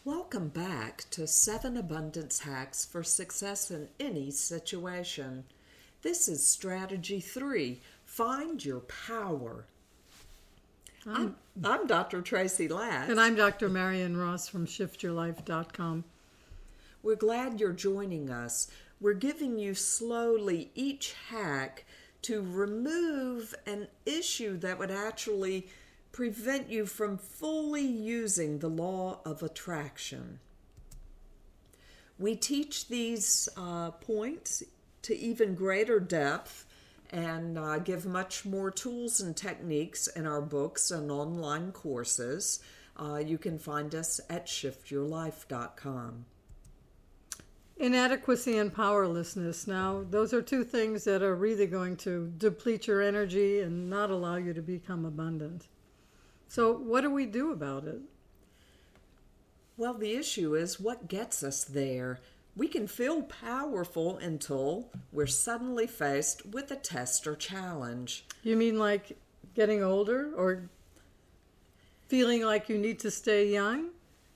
Welcome back to 7 Abundance Hacks for Success in Any Situation. This is Strategy 3, Find Your Power. I'm Dr. Tracy Ladd. And I'm Dr. Marion Ross from ShiftYourLife.com. We're glad you're joining us. We're giving you slowly each hack to remove an issue that would actually prevent you from fully using the law of attraction. We teach these points to even greater depth and give much more tools and techniques in our books and online courses. You can find us at shiftyourlife.com. Inadequacy and powerlessness. Now, those are two things that are really going to deplete your energy and not allow you to become abundant. So what do we do about it? Well, the issue is what gets us there. We can feel powerful until we're suddenly faced with a test or challenge. You mean like getting older or feeling like you need to stay young?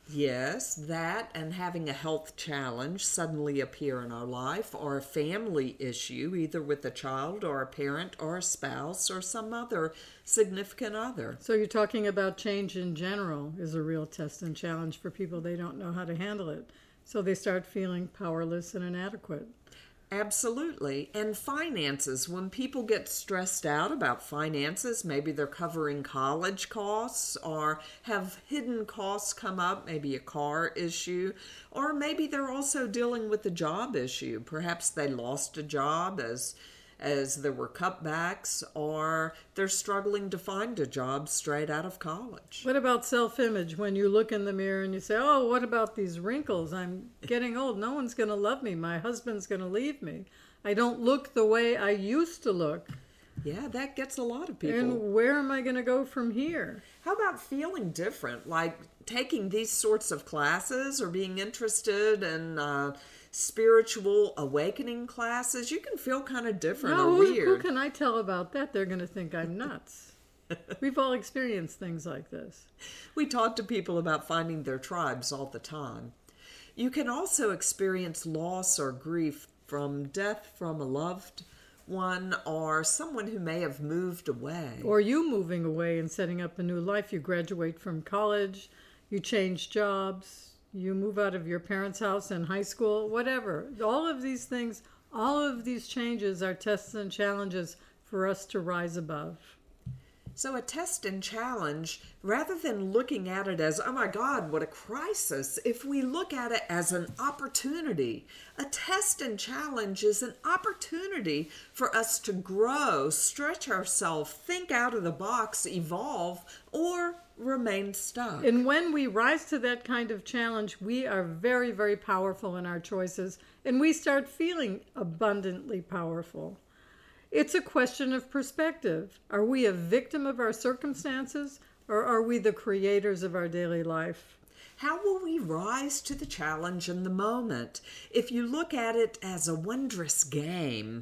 Yes, that and having a health challenge suddenly appear in our life, or a family issue, either with a child or a parent or a spouse or some other significant other. So you're talking about change in general is a real test and challenge for people. They don't know how to handle it. So they start feeling powerless and inadequate. Absolutely. And finances. When people get stressed out about finances, maybe they're covering college costs or have hidden costs come up, maybe a car issue, or maybe they're also dealing with a job issue. Perhaps they lost a job as there were cutbacks, or they're struggling to find a job straight out of college. What about self-image? When you look in the mirror and you say, oh, what about these wrinkles? I'm getting old. No one's going to love me. My husband's going to leave me. I don't look the way I used to look. Yeah, that gets a lot of people. And where am I going to go from here? How about feeling different, like taking these sorts of classes or being interested in spiritual awakening classes? You can feel kind of different or weird. Who can I tell about that? They're going to think I'm nuts. We've all experienced things like this. We talk to people about finding their tribes all the time. You can also experience loss or grief from death from a loved one or someone who may have moved away. Or you moving away and setting up a new life. You graduate from college, you change jobs, you move out of your parents' house in high school, whatever. All of these things, all of these changes are tests and challenges for us to rise above. So a test and challenge, rather than looking at it as, oh my God, what a crisis, if we look at it as an opportunity, a test and challenge is an opportunity for us to grow, stretch ourselves, think out of the box, evolve, or remain stuck. And when we rise to that kind of challenge, we are very, very powerful in our choices, and we start feeling abundantly powerful. It's a question of perspective. Are we a victim of our circumstances, or are we the creators of our daily life? How will we rise to the challenge in the moment? If you look at it as a wondrous game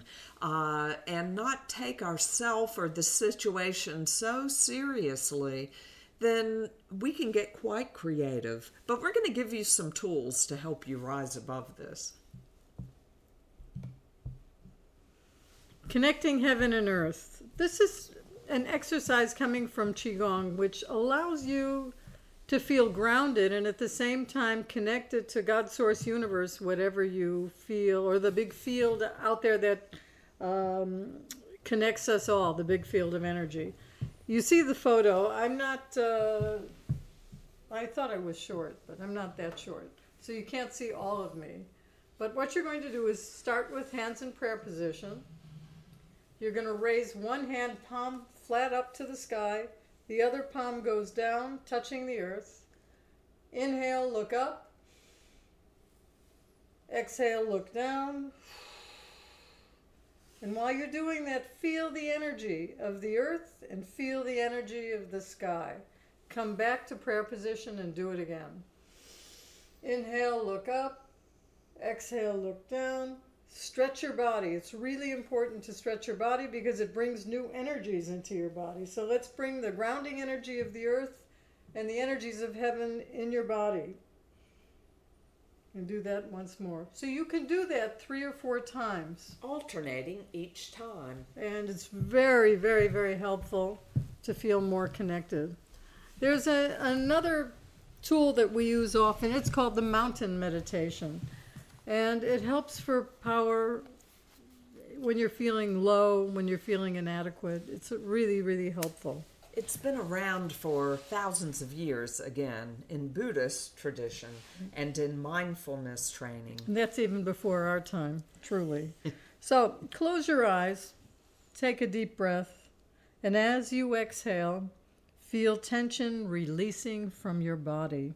and not take ourselves or the situation so seriously, then we can get quite creative. But we're going to give you some tools to help you rise above this. Connecting heaven and earth. This is an exercise coming from Qigong, which allows you to feel grounded and at the same time connected to God's source universe, whatever you feel, or the big field out there that connects us all, the big field of energy. You see the photo. I'm not, I thought I was short, but I'm not that short. So you can't see all of me. But what you're going to do is start with hands in prayer position. You're going to raise one hand, palm flat up to the sky. The other palm goes down, touching the earth. Inhale, look up. Exhale, look down. And while you're doing that, feel the energy of the earth and feel the energy of the sky. Come back to prayer position and do it again. Inhale, look up. Exhale, look down. Stretch your body. It's really important to stretch your body because it brings new energies into your body. So let's bring the grounding energy of the earth and the energies of heaven in your body. And do that once more. So you can do that 3 or 4 times. Alternating each time. And it's very, very, very helpful to feel more connected. There's another tool that we use often. It's called the mountain meditation. And it helps for power when you're feeling low, when you're feeling inadequate. It's really, really helpful. It's been around for thousands of years, again, in Buddhist tradition and in mindfulness training. And that's even before our time, truly. So close your eyes, take a deep breath, and as you exhale, feel tension releasing from your body.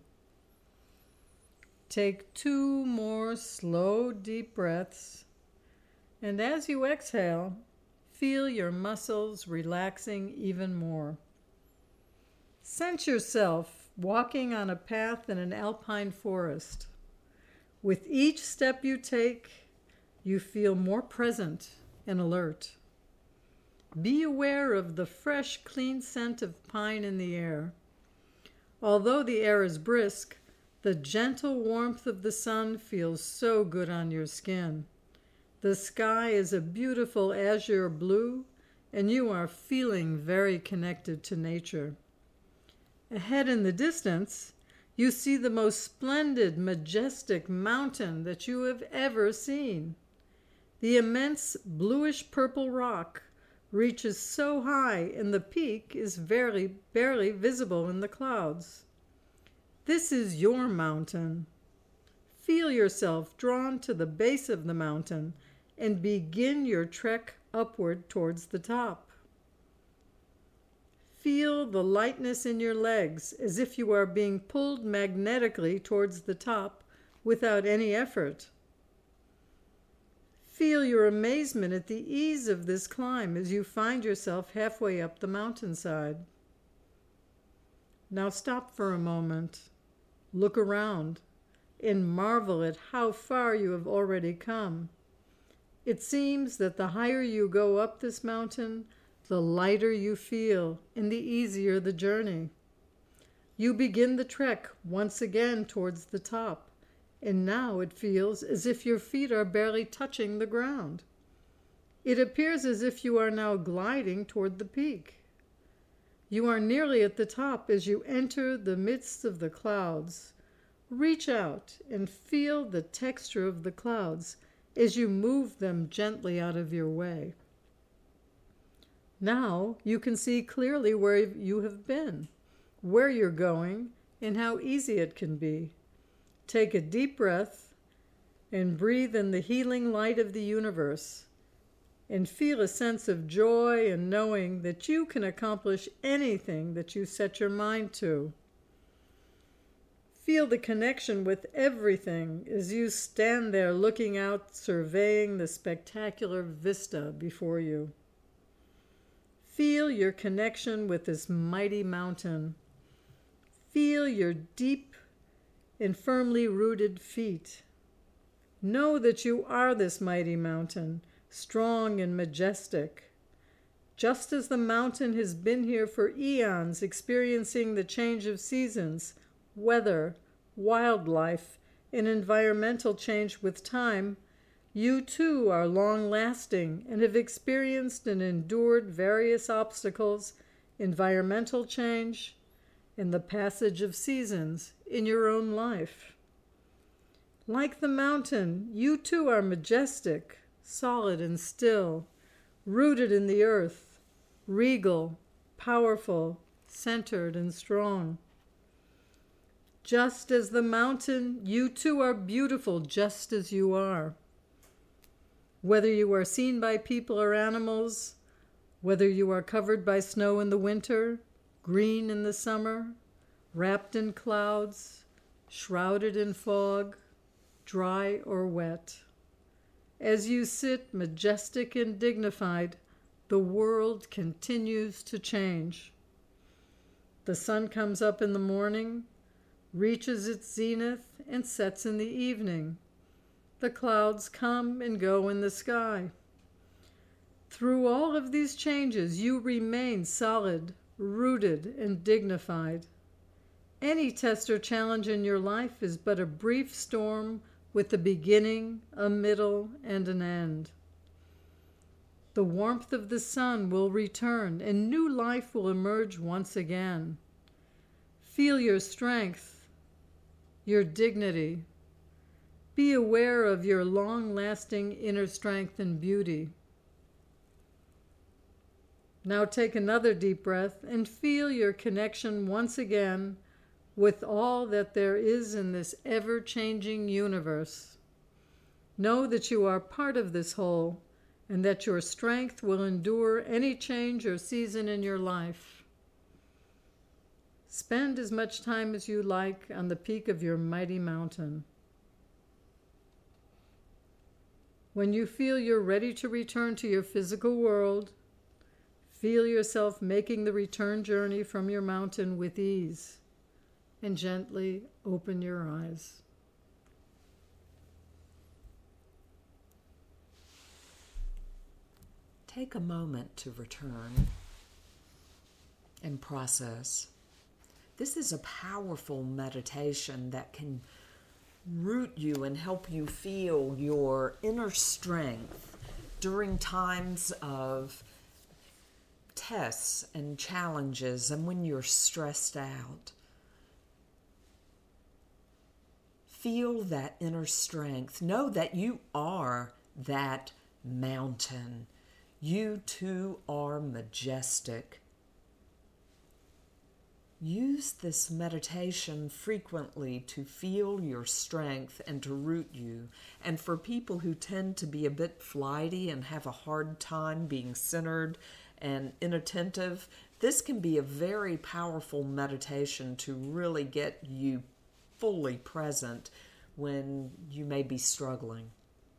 Take 2 more slow, deep breaths, and as you exhale, feel your muscles relaxing even more. Sense yourself walking on a path in an alpine forest. With each step you take, you feel more present and alert. Be aware of the fresh, clean scent of pine in the air. Although the air is brisk, the gentle warmth of the sun feels so good on your skin. The sky is a beautiful azure blue, and you are feeling very connected to nature. Ahead in the distance, you see the most splendid, majestic mountain that you have ever seen. The immense bluish-purple rock reaches so high, and the peak is barely visible in the clouds. This is your mountain. Feel yourself drawn to the base of the mountain and begin your trek upward towards the top. Feel the lightness in your legs as if you are being pulled magnetically towards the top without any effort. Feel your amazement at the ease of this climb as you find yourself halfway up the mountainside. Now stop for a moment, look around, and marvel at how far you have already come. It seems that the higher you go up this mountain, the lighter you feel and the easier the journey. You begin the trek once again towards the top, and now it feels as if your feet are barely touching the ground. It appears as if you are now gliding toward the peak. You are nearly at the top as you enter the midst of the clouds. Reach out and feel the texture of the clouds as you move them gently out of your way. Now you can see clearly where you have been, where you're going, and how easy it can be. Take a deep breath and breathe in the healing light of the universe, and feel a sense of joy and knowing that you can accomplish anything that you set your mind to. Feel the connection with everything as you stand there looking out, surveying the spectacular vista before you. Feel your connection with this mighty mountain. Feel your deep and firmly rooted feet. Know that you are this mighty mountain, strong and majestic. Just as the mountain has been here for eons, experiencing the change of seasons, weather, wildlife, and environmental change with time, you too are long-lasting and have experienced and endured various obstacles, environmental change, and the passage of seasons in your own life. Like the mountain, you too are majestic, solid and still, rooted in the earth, regal, powerful, centered and strong. Just as the mountain, you too are beautiful just as you are. Whether you are seen by people or animals, whether you are covered by snow in the winter, green in the summer, wrapped in clouds, shrouded in fog, dry or wet. As you sit majestic and dignified, the world continues to change. The sun comes up in the morning, reaches its zenith, and sets in the evening. The clouds come and go in the sky. Through all of these changes, you remain solid, rooted, and dignified. Any test or challenge in your life is but a brief storm with a beginning, a middle, and an end. The warmth of the sun will return and new life will emerge once again. Feel your strength, your dignity. Be aware of your long-lasting inner strength and beauty. Now take another deep breath and feel your connection once again with all that there is in this ever-changing universe. Know that you are part of this whole and that your strength will endure any change or season in your life. Spend as much time as you like on the peak of your mighty mountain. When you feel you're ready to return to your physical world, feel yourself making the return journey from your mountain with ease, and gently open your eyes. Take a moment to return and process. This is a powerful meditation that can root you and help you feel your inner strength during times of tests and challenges and when you're stressed out. Feel that inner strength. Know that you are that mountain. You too are majestic. Use this meditation frequently to feel your strength and to root you. And for people who tend to be a bit flighty and have a hard time being centered and inattentive, this can be a very powerful meditation to really get you fully present when you may be struggling.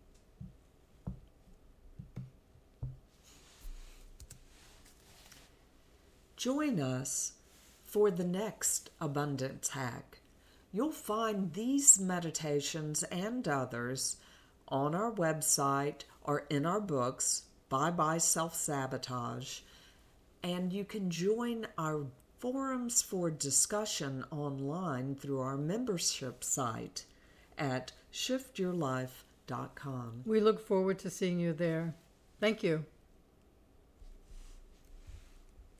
Join us for the next Abundance Hack. You'll find these meditations and others on our website or in our books, Bye Bye Self-Sabotage, and you can join our forums for discussion online through our membership site at shiftyourlife.com. We look forward to seeing you there. Thank you.